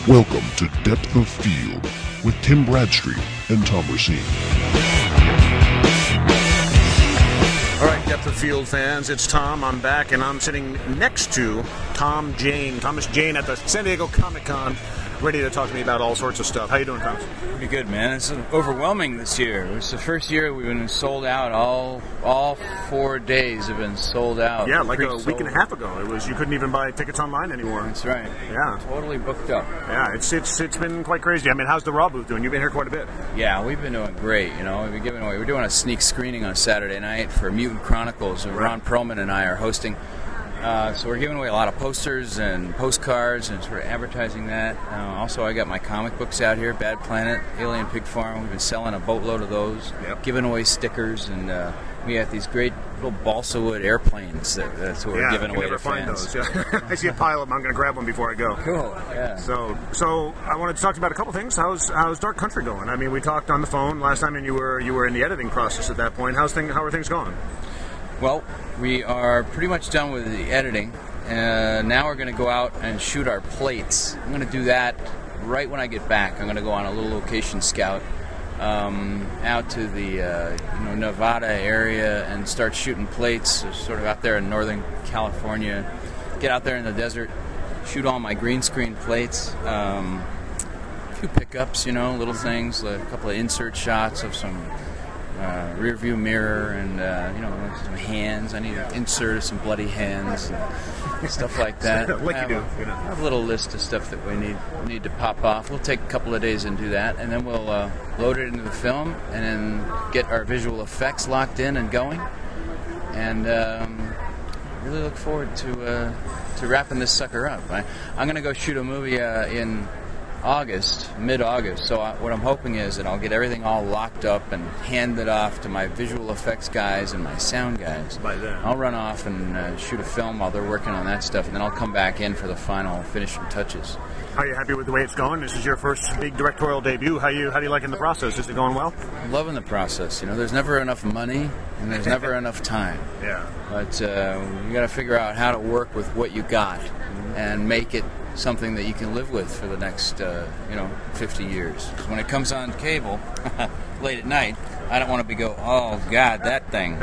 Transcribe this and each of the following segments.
Welcome to Depth of Field with Tim Bradstreet and Tom Racine. All right, Depth of Field fans, it's Tom. I'm back, and I'm sitting next to Thomas Jane at the San Diego Comic-Con, ready to talk to me about all sorts of stuff. How you doing, Thomas? Pretty good, man. It's overwhelming this year. It's the first year we've been sold out. All 4 days have been sold out. Yeah, like a week and a half ago. You couldn't even buy tickets online anymore. That's right. Yeah, totally booked up. Yeah, it's been quite crazy. I mean, how's the Raw booth doing? You've been here quite a bit. Yeah, we've been doing great. You know, we're doing a sneak screening on Saturday night for Mutant Chronicles. And Ron Perlman and I are hosting. So we're giving away a lot of posters and postcards and sort of advertising that. Also, I got my comic books out here, Bad Planet, Alien Pig Farm. We've been selling a boatload of those, giving away stickers, and we have these great little balsa wood airplanes that's what we're giving away to fans. Those. Yeah. I see a pile of them. I'm going to grab one before I go. Cool. Yeah. So I wanted to talk to you about a couple things. How's Dark Country going? I mean, we talked on the phone last time, and you were in the editing process at that point. How are things going? Well, we are pretty much done with the editing. Now we're going to go out and shoot our plates. I'm going to do that right when I get back. I'm going to go on a little location scout out to the Nevada area and start shooting plates, sort of out there in Northern California. Get out there in the desert, shoot all my green screen plates. A few pickups, little things, a couple of insert shots of some rear view mirror and some hands. I need to insert some bloody hands and stuff like that. I have a little list of stuff that we need to pop off. We'll take a couple of days and do that, and then we'll load it into the film and then get our visual effects locked in and going. And really look forward to wrapping this sucker up. I'm going to go shoot a movie in mid-August. So what I'm hoping is that I'll get everything all locked up and hand it off to my visual effects guys and my sound guys. By then, I'll run off and shoot a film while they're working on that stuff, and then I'll come back in for the final finishing touches. Are you happy with the way it's going? This is your first big directorial debut. How do you liking the process? Is it going well? I'm loving the process. There's never enough money and there's never enough time. Yeah. But you got to figure out how to work with what you got and make it something that you can live with for the next 50 years. Because when it comes on cable late at night, I don't want to go, oh God, that thing,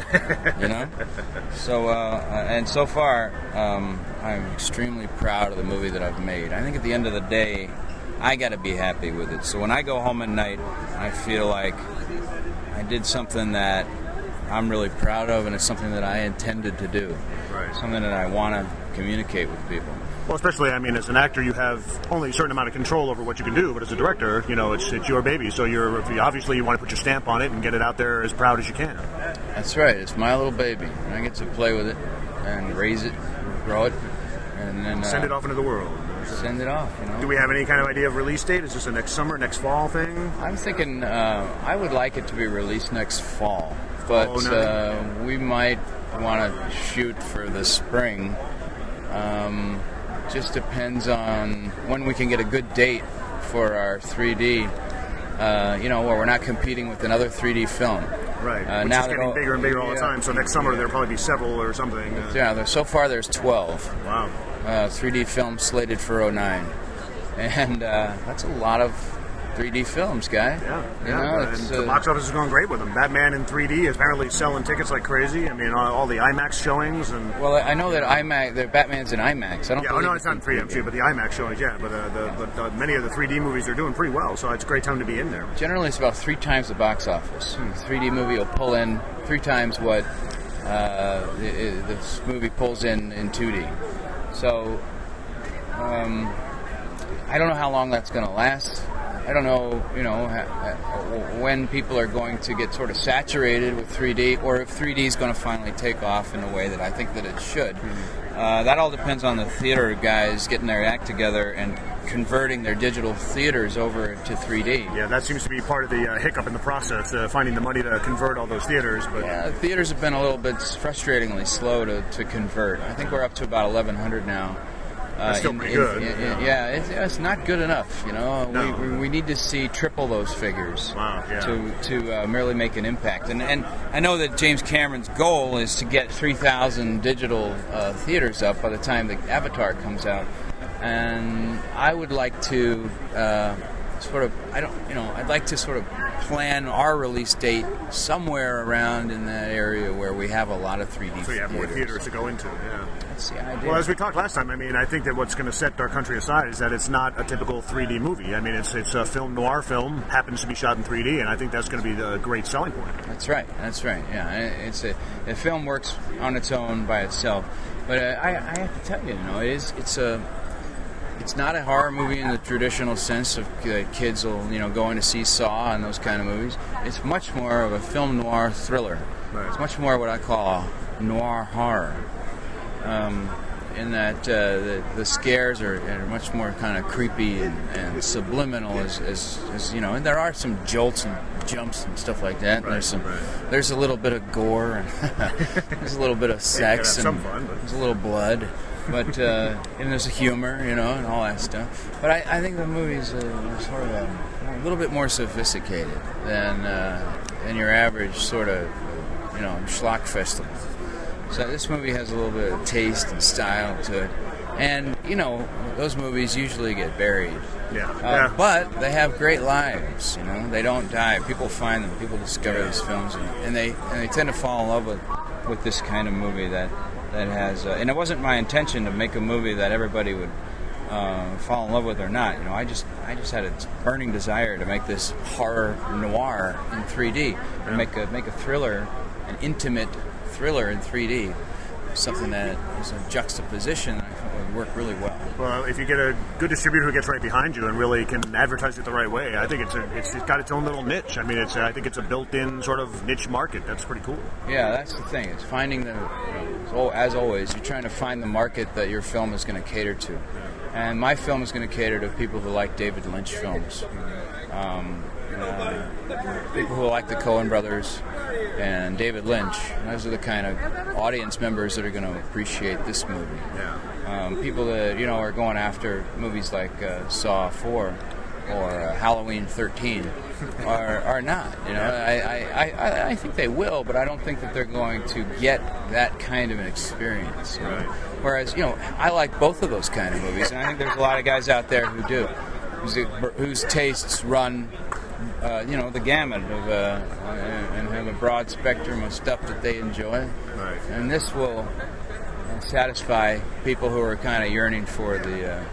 So and so far, I'm extremely proud of the movie that I've made. I think at the end of the day, I got to be happy with it. So when I go home at night, I feel like I did something that I'm really proud of, and it's something that I intended to do. Right. Something that I want to communicate with people. Well, especially, as an actor, you have only a certain amount of control over what you can do, but as a director, it's your baby, so obviously you want to put your stamp on it and get it out there as proud as you can. That's right. It's my little baby, and I get to play with it and raise it, grow it, and then send it off into the world. Send it off, Do we have any kind of idea of release date? Is this a next summer, next fall thing? I'm thinking I would like it to be released next fall, but we might want to shoot for the spring. Just depends on when we can get a good date for our 3D, where we're not competing with another 3D film. Right, which is getting bigger and bigger all the time, so next summer there'll probably be several or something. So far there's 12. Wow. 3D films slated for 2009. And that's a lot of 3D films, guy. Yeah. And the box office is going great with them. Batman in 3D is apparently selling tickets like crazy. All the IMAX showings and. Well, I know that the Batman's in IMAX. I don't. Yeah, it's not in 3D, I'm sure, but the IMAX showings, yeah. But many of the 3D movies are doing pretty well, so it's a great time to be in there. Generally, it's about 3 times the box office. The 3D movie will pull in 3 times what this movie pulls in 2D. So, I don't know how long that's going to last. I don't know, when people are going to get sort of saturated with 3D, or if 3D is going to finally take off in a way that I think that it should. That all depends on the theater guys getting their act together and converting their digital theaters over to 3D. Yeah, that seems to be part of the hiccup in the process, finding the money to convert all those theaters. But yeah, the theaters have been a little bit frustratingly slow to convert. I think we're up to about 1,100 now. That's still pretty good. It's not good enough. No. We need to see triple those figures to merely make an impact. And I know that James Cameron's goal is to get 3,000 digital theaters up by the time the Avatar comes out. and I would like to I'd like to sort of plan our release date somewhere around in that area where we have a lot of 3D. So you have more theaters to go into. Yeah. That's the idea. Well, as we talked last time, I mean, I think that what's going to set our country aside is that it's not a typical 3D movie. I mean, it's a film noir film, happens to be shot in 3D, and I think that's going to be the great selling point. That's right. Yeah, the film works on its own by itself, but I have to tell you, it's not a horror movie in the traditional sense of kids will going to see Saw and those kind of movies. It's much more of a film noir thriller. Right. It's much more what I call noir horror. In that the scares are much more kind of creepy and subliminal, as you know. And there are some jolts and jumps and stuff like that. Right, there's a little bit of gore and there's a little bit of sex and there's a little blood, but and there's a humor, and all that stuff. But I think the movie's sort of a little bit more sophisticated than your average sort of schlock festival. So this movie has a little bit of taste and style to it. And, those movies usually get buried. Yeah. But they have great lives, They don't die. People find them. People discover these films. And they tend to fall in love with this kind of movie that has... and it wasn't my intention to make a movie that everybody would fall in love with or not. I just had a burning desire to make this horror noir in 3D. And make a thriller, an intimate thriller in 3D, something that is a juxtaposition that I think would work really well. Well, if you get a good distributor who gets right behind you and really can advertise it the right way, I think it's got its own little niche. I mean, I think it's a built-in sort of niche market. That's pretty cool. Yeah, that's the thing. It's finding as always, you're trying to find the market that your film is going to cater to. And my film is going to cater to people who like David Lynch films. People who like the Coen brothers and David Lynch. Those are the kind of audience members that are going to appreciate this movie. Yeah. People that are going after movies like Saw 4 or Halloween 13 are not. I think they will, but I don't think that they're going to get that kind of an experience. Right. Whereas I like both of those kind of movies, and I think there's a lot of guys out there who do, whose tastes run the gamut of and have a broad spectrum of stuff that they enjoy. Right. And this will satisfy people who are kind of yearning for the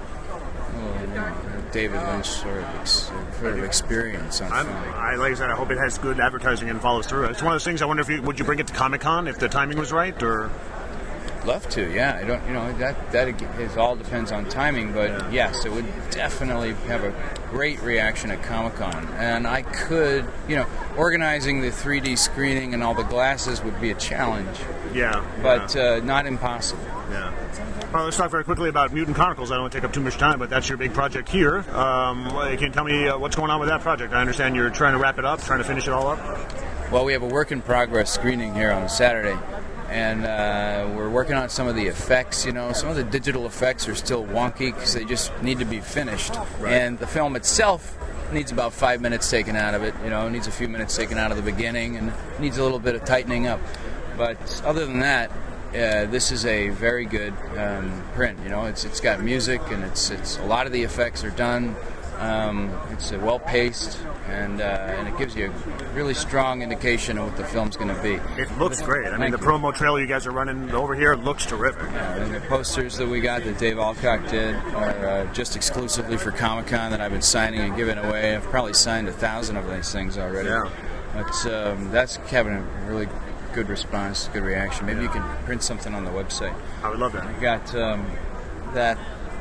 David Lynch sort of experience on film. Like I said, I hope it has good advertising and follows through. It's one of those things. I wonder would you bring it to Comic-Con if the timing was right, or? Love to, yeah. I don't, that all depends on timing, but yes, it would definitely have a great reaction at Comic-Con. And I could, organizing the 3D screening and all the glasses would be a challenge. Yeah. But not impossible. Yeah. Well, let's talk very quickly about Mutant Chronicles. I don't want to take up too much time, but that's your big project here. Can you tell me what's going on with that project? I understand you're trying to wrap it up, trying to finish it all up. Well, we have a work-in-progress screening here on Saturday. And we're working on some of the effects. Some of the digital effects are still wonky because they just need to be finished. Right. And the film itself needs about 5 minutes taken out of it. It needs a few minutes taken out of the beginning and needs a little bit of tightening up. But other than that, this is a very good print. It's got music and it's a lot of the effects are done. It's well paced, and it gives you a really strong indication of what the film's going to be. It looks great. I mean, the promo trailer you guys are running over here looks terrific. Yeah, and the posters that we got that Dave Alcock did are just exclusively for Comic-Con that I've been signing and giving away. I've probably signed 1,000 of these things already. Yeah. But that's having a really good response, good reaction. Maybe you can print something on the website. I would love that. I got that.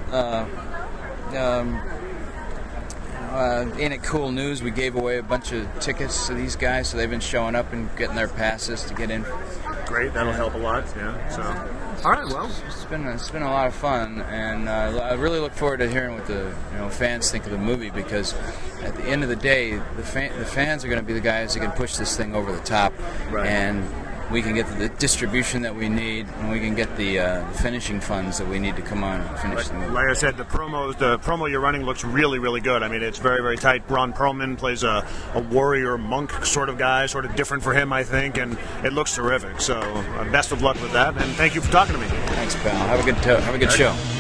Ain't It Cool News, we gave away a bunch of tickets to these guys, so they've been showing up and getting their passes to get in. Great, that'll help a lot. Yeah. So, all right, well, it's been a lot of fun, and I really look forward to hearing what the fans think of the movie, because at the end of the day, the fans are going to be the guys that can push this thing over the top, right. And we can get the distribution that we need, and we can get the finishing funds that we need to come on and finish the movie. Like I said, the promo you're running looks really, really good. I mean, it's very, very tight. Ron Perlman plays a warrior monk sort of guy, sort of different for him, I think, and it looks terrific. So, best of luck with that, and thank you for talking to me. Thanks, pal. Have a good show.